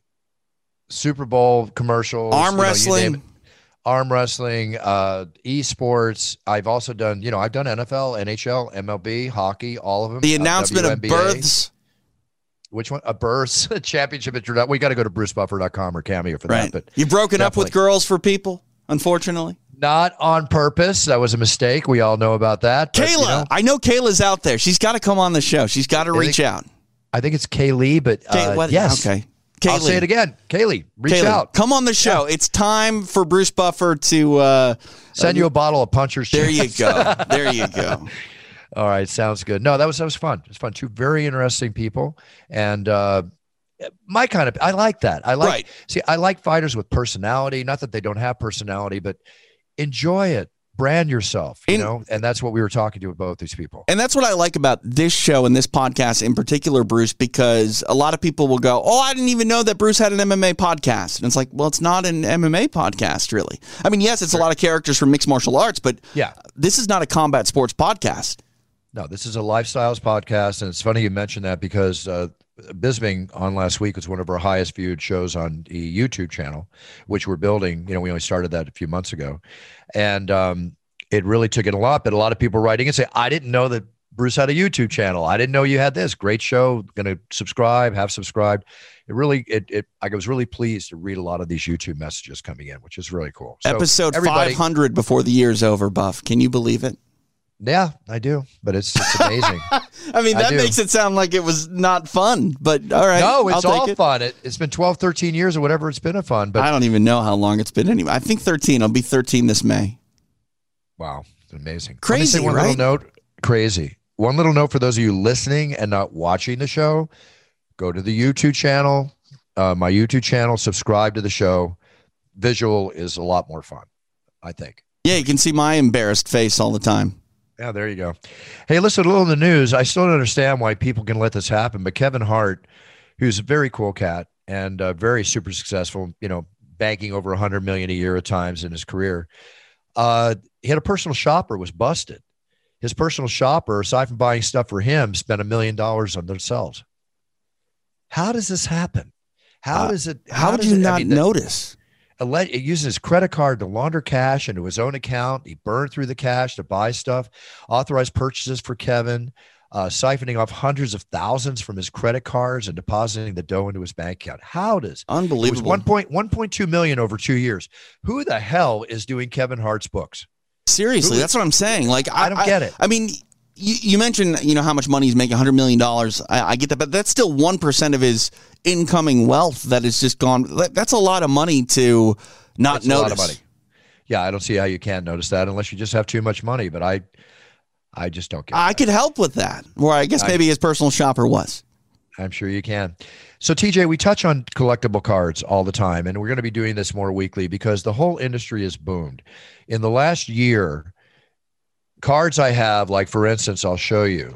Super Bowl commercials, Arm you know, you wrestling. name it. Arm wrestling, uh, esports. I've also done, you know, I've done N F L, N H L, M L B, hockey, all of them. The uh, announcement of W N B A. births. Which one? A births championship introduction. We got to go to bruce buffer dot com or Cameo for Right. that. But You've broken up with definitely. girls for people, unfortunately. Not on purpose. That was a mistake. We all know about that. But, Kayla. you know, I know Kayla's out there. She's got to come on the show. She's got to I reach think- out. I think it's Kaylee, but uh, Kay- what- yes. Okay. I'll Kaylee. say it again. Kaylee, reach Kaylee, out. come on the show. It's time for Bruce Buffer to uh, Send you a bottle of Puncher's. There you Chance. go. There you go. All right, sounds good. No, that was that was fun. It was fun. Two very interesting people, and uh, my kind of. I like that. I like. Right. See, I like fighters with personality. Not that they don't have personality, but enjoy it. Brand yourself. You In- know, and that's what we were talking to with both these people. And that's what I like about this show and this podcast in particular, Bruce, because a lot of people will go, oh, I didn't even know that Bruce had an M M A podcast. And it's like, well, it's not an M M A podcast, really. I mean, yes, it's a lot of characters from mixed martial arts, but Yeah. this is not a combat sports podcast. No, this is a lifestyles podcast, and it's funny you mentioned that because uh, Bisbing on last week was one of our highest viewed shows on the YouTube channel, which we're building. You know, we only started that a few months ago, and um, it really took it a lot. But a lot of people writing and say, "I didn't know that Bruce had a YouTube channel. I didn't know you had this great show. Going to subscribe, have subscribed." It really, it, it, I was really pleased to read a lot of these YouTube messages coming in, which is really cool. So Episode everybody- five hundred before the year's over, Buff. Can you believe it? Yeah, I do, but it's it's amazing. I mean, I that do. makes it sound like it was not fun, but all right. No, it's I'll take all it. fun. It, it's been twelve, thirteen years or whatever. It's been a fun, but I don't even know how long it's been anyway. I think thirteen. I'll be thirteen this May. wow, it's amazing. Crazy, Let me say one right? little note. Crazy. One little note for those of you listening and not watching the show. Go to the YouTube channel, uh, my YouTube channel. Subscribe to the show. Visual is a lot more fun, I think. Yeah, you can see my embarrassed face all the time. Yeah, there you go. Hey, listen, a little in the news. I still don't understand why people can let this happen, but Kevin Hart, who's a very cool cat and uh, very super successful, you know, banking over a hundred million a year at times in his career, uh, he had a personal shopper was busted. His personal shopper, aside from buying stuff for him, spent a million dollars on themselves. How does this happen? How Uh, does it? How, did does you it- I not mean, the- notice? Alle- He used his credit card to launder cash into his own account. He burned through the cash to buy stuff, authorized purchases for Kevin, uh, siphoning off hundreds of thousands from his credit cards and depositing the dough into his bank account. How does it was Unbelievable. one point one point two million over two years? Who the hell is doing Kevin Hart's books? Seriously, Who- that's what I'm saying. Like, I, I don't get it. I mean, you, you mentioned, you know, how much money he's making, one hundred million dollars. I, I get that, but that's still one percent of his incoming wealth that is just gone. That- That's a lot of money to not It's a notice. lot of money. Yeah, I don't see how you can notice that unless you just have too much money. But I, I just don't get. I that. could help with that. Where I guess I- maybe his personal shopper was. I'm sure you can. So, T J, we touch on collectible cards all the time, and we're going to be doing this more weekly because the whole industry has boomed. In the last year, cards I have, like for instance, I'll show you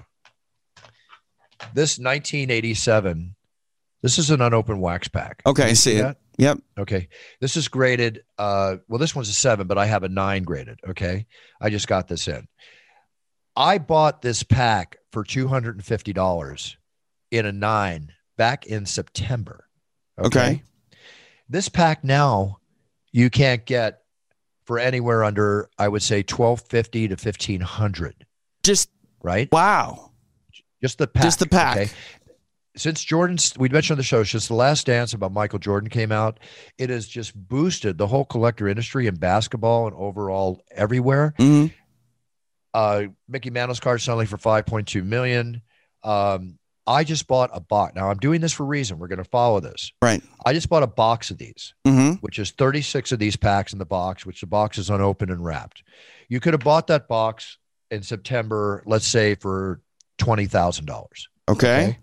this nineteen eighty-seven. This is an unopened wax pack. Okay, Can I you see it. that? Yep. Okay. This is graded. Uh, well, this one's a seven, but I have a nine graded. Okay. I just got this in. I bought this pack for two hundred fifty dollars in a nine back in September. Okay. This pack now you can't get for anywhere under, I would say, twelve fifty to fifteen hundred, Just, right? wow. Just the pack. Just the pack. Since Jordan's, we mentioned on the show, since The Last Dance about Michael Jordan came out, it has just boosted the whole collector industry in basketball and overall everywhere. Mhm. Uh, Mickey Mantle's card selling for five point two million. Um, I just bought a box. Now I'm doing this for a reason. We're going to follow this. Right. I just bought a box of these, Mm-hmm. which is thirty-six of these packs in the box, which the box is unopened and wrapped. You could have bought that box in September, let's say for twenty thousand dollars. Okay.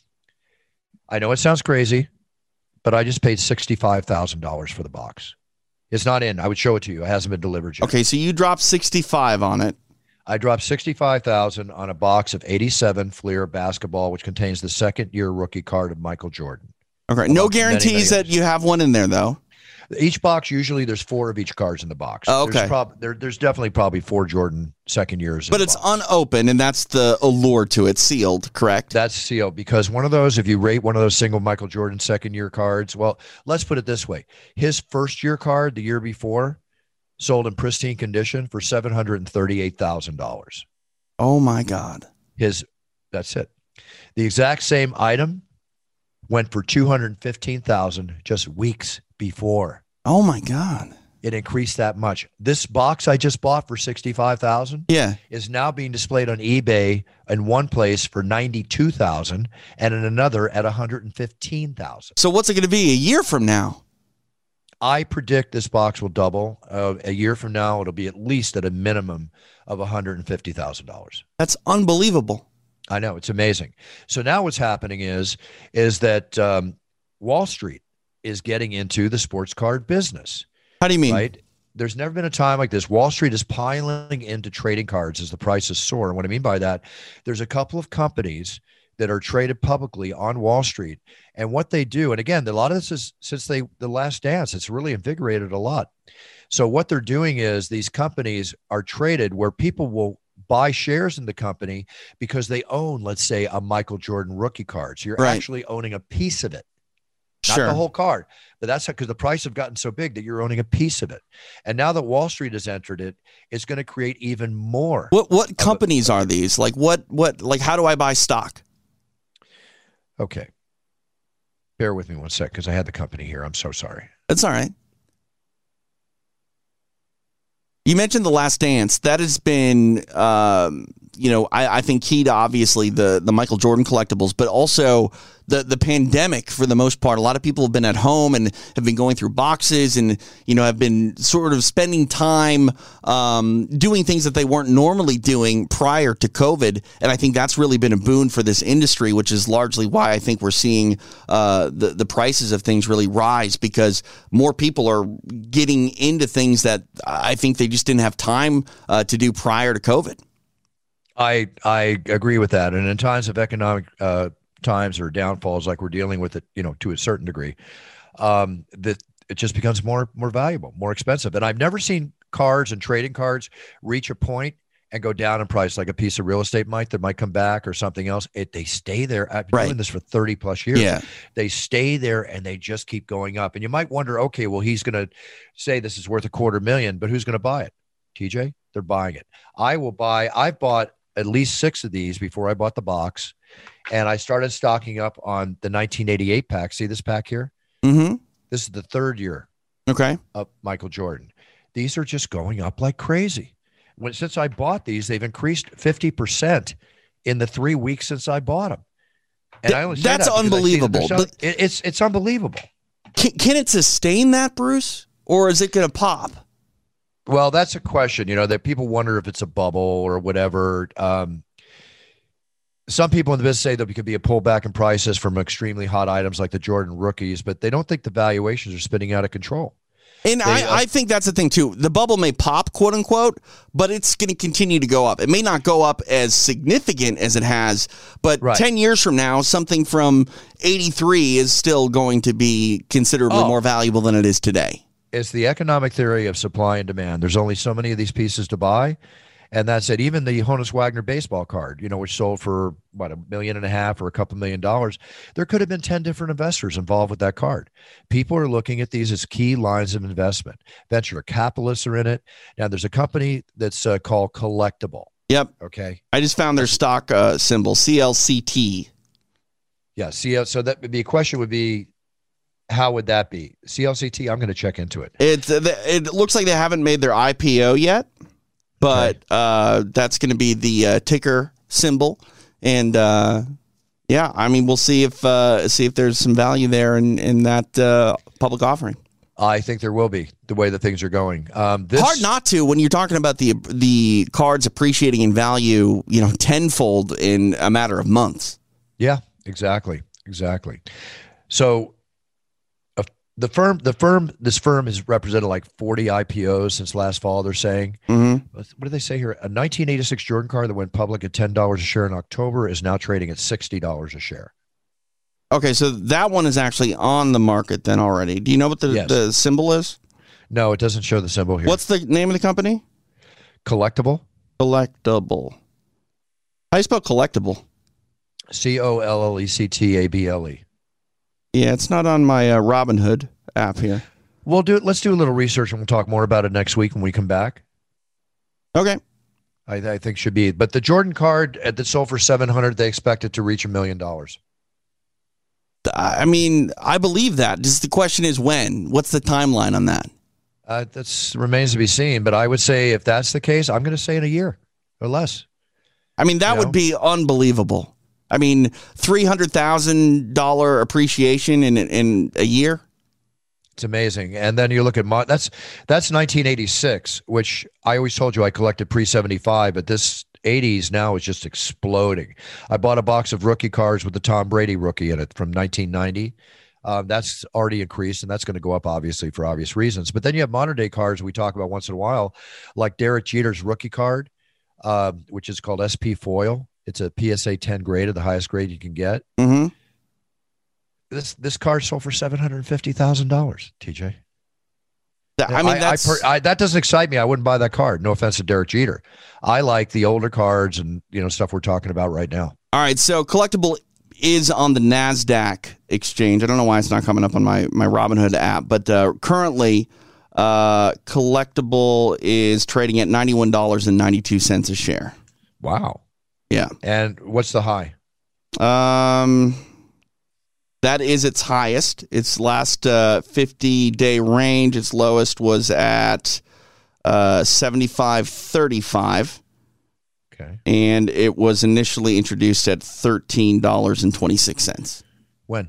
I know it sounds crazy, but I just paid sixty-five thousand dollars for the box. It's not in. I would show it to you. It hasn't been delivered yet. Okay. So you dropped sixty-five on it. I dropped sixty-five thousand dollars on a box of eighty-seven Fleer basketball, which contains the second year rookie card of Michael Jordan. Okay. No Amongst many, guarantees many that you have one in there, though. Each box, usually there's four of each cards in the box. Oh, okay. There's, prob- there, there's definitely probably four Jordan second years. But it's box. Unopened, and that's the allure to it. Sealed, correct? That's sealed because one of those, if you rate one of those single Michael Jordan second year cards, well, let's put it this way. His first year card the year before sold in pristine condition for seven hundred thirty-eight thousand dollars. Oh, my God. His, that's it. The exact same item went for two hundred fifteen thousand dollars just weeks before. Oh, my God. It increased that much. This box I just bought for sixty-five thousand dollars yeah. is now being displayed on eBay in one place for ninety-two thousand dollars and in another at one hundred fifteen thousand dollars. So what's it going to be a year from now? I predict this box will double. Uh, a year from now, it'll be at least at a minimum of one hundred fifty thousand dollars. That's unbelievable. I know. It's amazing. So now what's happening is, is that um, Wall Street is getting into the sports card business. How do you mean? Right? There's never been a time like this. Wall Street is piling into trading cards as the prices soar. And what I mean by that, there's a couple of companies that are traded publicly on Wall Street. And what they do, and again, a lot of this is since they the Last Dance, it's really invigorated a lot. So what they're doing is these companies are traded where people will buy shares in the company because they own, let's say, a Michael Jordan rookie card. So you're right. actually owning a piece of it. Not sure. the whole card, but that's because the price have gotten so big that you're owning a piece of it. And now that Wall Street has entered it, it's going to create even more. What what companies a, are these? Like what what like how do I buy stock? Okay. Bear with me one sec because I had the company here. I'm so sorry. That's all right. You mentioned The Last Dance. That has been, um, you know, I, I think key to obviously the the Michael Jordan collectibles, but also the the pandemic for the most part. A lot of people have been at home and have been going through boxes and, you know, have been sort of spending time um, doing things that they weren't normally doing prior to COVID. And I think that's really been a boon for this industry, which is largely why I think we're seeing uh, the, the prices of things really rise because more people are getting into things that I think they just didn't have time uh, to do prior to COVID. I I agree with that. And in times of economic uh, times or downfalls like we're dealing with it, you know, to a certain degree, um, that it just becomes more more valuable, more expensive. And I've never seen cards and trading cards reach a point and go down in price like a piece of real estate might that might come back or something else. It they stay there. I've been right. doing this for thirty plus years. Yeah. They stay there and they just keep going up. And you might wonder, okay, well, he's going to say this is worth a quarter million, but who's going to buy it? T J, they're buying it. I will buy. I've bought at least six of these before I bought the box. And I started stocking up on the nineteen eighty-eight pack. See this pack here? Mm-hmm. This is the third year okay. of Michael Jordan. These are just going up like crazy. When since I bought these, they've increased fifty percent in the three weeks since I bought them. And Th- I only say that's that unbelievable. That but it, it's it's unbelievable. Can, can it sustain that, Bruce? Or is it going to pop? Well, that's a question, you know, that people wonder if it's a bubble or whatever. Um, some people in the business say there could be a pullback in prices from extremely hot items like the Jordan rookies, but they don't think the valuations are spinning out of control. And they, I, uh, I think that's the thing, too. The bubble may pop, quote unquote, but it's going to continue to go up. It may not go up as significant as it has, but right. ten years from now, something from eighty-three is still going to be considerably oh. more valuable than it is today. It's the economic theory of supply and demand. There's only so many of these pieces to buy. And that's it. Even the Honus Wagner baseball card, you know, which sold for what, a million and a half or a couple million dollars. There could have been ten different investors involved with that card. People are looking at these as key lines of investment. Venture capitalists are in it. Now, there's a company that's uh, called Collectible. Yep. Okay. I just found their stock uh, symbol, C L C T. Yeah. C L. So that would be a question would be, how would that be? C L C T, I'm going to check into it. It's, it looks like they haven't made their I P O yet. But okay. uh, that's going to be the uh, ticker symbol, and uh, yeah, I mean, we'll see if uh, see if there's some value there in in that uh, public offering. I think there will be, the way that things are going. Um, this, Hard not to when you're talking about the the cards appreciating in value, you know, tenfold in a matter of months. Yeah, exactly, exactly. So. The firm, the firm, this firm has represented like forty I P Os since last fall. They're saying, mm-hmm. what do they say here? A nineteen eighty-six Jordan card that went public at ten dollars a share in October is now trading at sixty dollars a share. Okay, so that one is actually on the market then already. Do you know what the, Yes. the symbol is? No, it doesn't show the symbol here. What's the name of the company? Collectible? Collectible. How do you spell collectible? C O L L E C T A B L E. Yeah, it's not on my uh, Robinhood app here. We'll do it. Let's do a little research and we'll talk more about it next week when we come back. Okay. I, I think should be. But the Jordan card at the sold for seven hundred, they expect it to reach a million dollars. I mean, I believe that. Just the question is when? What's the timeline on that? Uh, that remains to be seen. But I would say if that's the case, I'm going to say in a year or less. I mean, that You would know? be unbelievable. I mean, three hundred thousand dollars appreciation in in a year. It's amazing. And then you look at my, that's that's nineteen eighty-six, which I always told you I collected pre seventy-five, but this eighties now is just exploding. I bought a box of rookie cards with the Tom Brady rookie in it from nineteen ninety. Um, that's already increased, and that's going to go up, obviously, for obvious reasons. But then you have modern day cards we talk about once in a while, like Derek Jeter's rookie card, um, which is called S P Foil. It's a P S A ten grade, the highest grade you can get. Mm-hmm. This this card sold for seven hundred fifty thousand dollars, T J. I mean, that's, I, per, I, that doesn't excite me. I wouldn't buy that card. No offense to Derek Jeter. I like the older cards and, you know, stuff we're talking about right now. all right. So Collectible is on the NASDAQ exchange. I don't know why it's not coming up on my, my Robinhood app, but uh, currently uh, Collectible is trading at ninety-one dollars and ninety-two cents a share. Wow. Yeah. And what's the high? Um, that is its highest. Its last uh, fifty-day range, its lowest was at uh, seventy-five thirty-five. Okay. And it was initially introduced at thirteen dollars and twenty-six cents. When?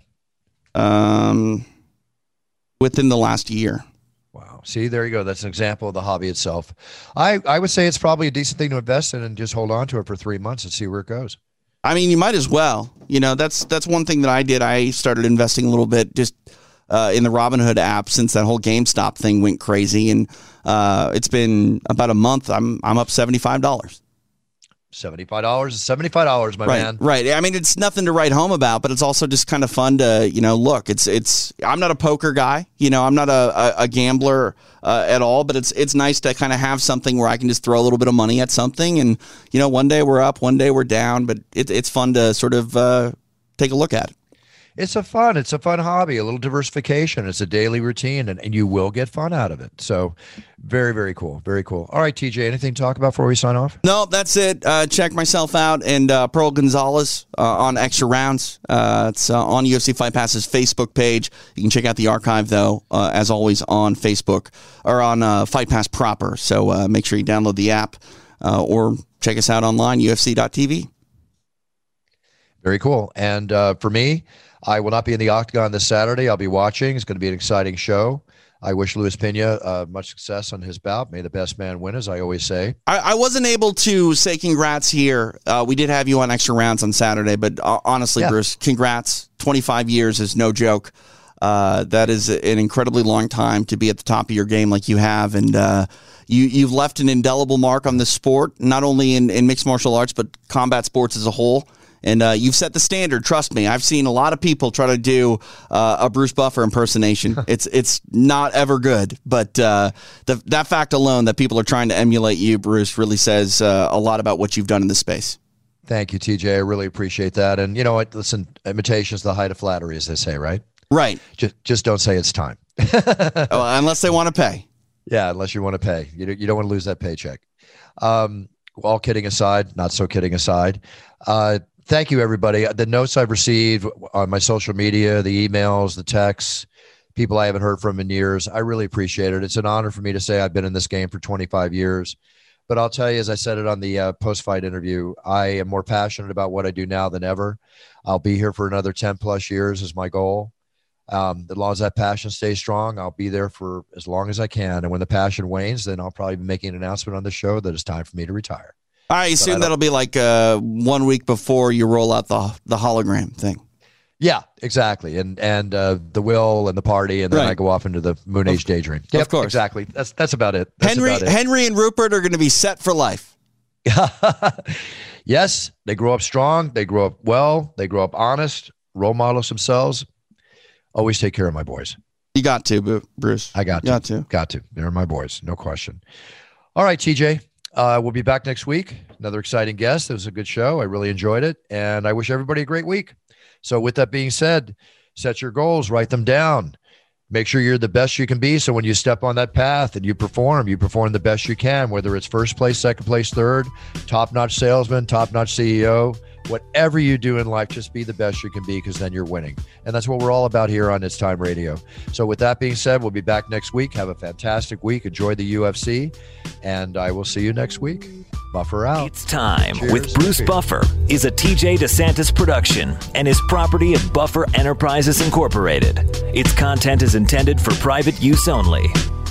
Um, within the last year. Wow. See, there you go. That's an example of the hobby itself. I, I would say it's probably a decent thing to invest in and just hold on to it for three months and see where it goes. I mean, you might as well. You know, that's that's one thing that I did. I started investing a little bit just uh, in the Robinhood app since that whole GameStop thing went crazy, and uh, it's been about a month. I'm I'm up seventy-five dollars. seventy-five dollars is seventy-five dollars, my Right, man. right. I mean, it's nothing to write home about, but it's also just kind of fun to, you know, look. It's it's. I'm not a poker guy, you know. I'm not a a, a gambler uh, at all, but it's it's nice to kind of have something where I can just throw a little bit of money at something, and you know, one day we're up, one day we're down, but it, it's fun to sort of uh, take a look at it. It's a fun, it's a fun hobby, a little diversification. It's a daily routine, and, and you will get fun out of it. So very, very cool. Very cool. All right, T J, anything to talk about before we sign off? No, that's it. Uh, check myself out and uh, Pearl Gonzalez uh, on Extra Rounds. Uh, it's uh, on U F C Fight Pass's Facebook page. You can check out the archive, though, uh, as always, on Facebook or on uh, Fight Pass proper. So uh, make sure you download the app uh, or check us out online, U F C dot T V. Very cool. And uh, for me, I will not be in the Octagon this Saturday. I'll be watching. It's going to be an exciting show. I wish Luis Pena uh, much success on his bout. May the best man win, as I always say. I, I wasn't able to say congrats here. Uh, we did have you on Extra Rounds on Saturday, but uh, honestly, Yeah. Bruce, congrats. twenty-five years is no joke. Uh, that is an incredibly long time to be at the top of your game like you have, and uh, you, you've left an indelible mark on this sport, not only in, in mixed martial arts, but combat sports as a whole. And uh, you've set the standard. Trust me. I've seen a lot of people try to do uh, a Bruce Buffer impersonation. it's it's not ever good. But uh, the, that fact alone that people are trying to emulate you, Bruce, really says uh, a lot about what you've done in this space. Thank you, T J. I really appreciate that. And you know what? Listen, imitation is the height of flattery, as they say, right? Right. Just just don't say it's time. Oh, unless they want to pay. Yeah, unless you want to pay. You don't, you don't want to lose that paycheck. Um, all kidding aside, not so kidding aside. Uh, Thank you, everybody. The notes I've received on my social media, the emails, the texts, people I haven't heard from in years, I really appreciate it. It's an honor for me to say I've been in this game for twenty-five years. But I'll tell you, as I said it on the uh, post-fight interview, I am more passionate about what I do now than ever. I'll be here for another ten plus years is my goal. Um, as long as that passion stays strong, I'll be there for as long as I can. And when the passion wanes, then I'll probably be making an announcement on the show that it's time for me to retire. I assume that'll be like uh, one week before you roll out the the hologram thing. Yeah, exactly. And and uh, the will and the party, and then Right. I go off into the moon age daydream. Yep, of course. Exactly. That's that's about it. That's Henry about it. Henry and Rupert are going to be set for life. Yes, they grow up strong. They grow up well. They grow up honest. role models themselves, always take care of my boys. You got to, Bruce. I got to. Got to. Got to. They're my boys. No question. All right, T J. Uh, we'll be back next week. Another exciting guest. It was a good show. I really enjoyed it. And I wish everybody a great week. So with that being said, set your goals, write them down. Make sure you're the best you can be. So when you step on that path and you perform, you perform the best you can, whether it's first place, second place, third, top-notch salesman, top-notch C E O, whatever you do in life, just be the best you can be, because then you're winning. And that's what we're all about here on It's Time Radio. So with that being said, we'll be back next week. Have a fantastic week. Enjoy the U F C. And I will see you next week. Buffer out. It's Time Cheers. with Bruce Buffer is a T J DeSantis production and is property of Buffer Enterprises Incorporated. Its content is intended for private use only.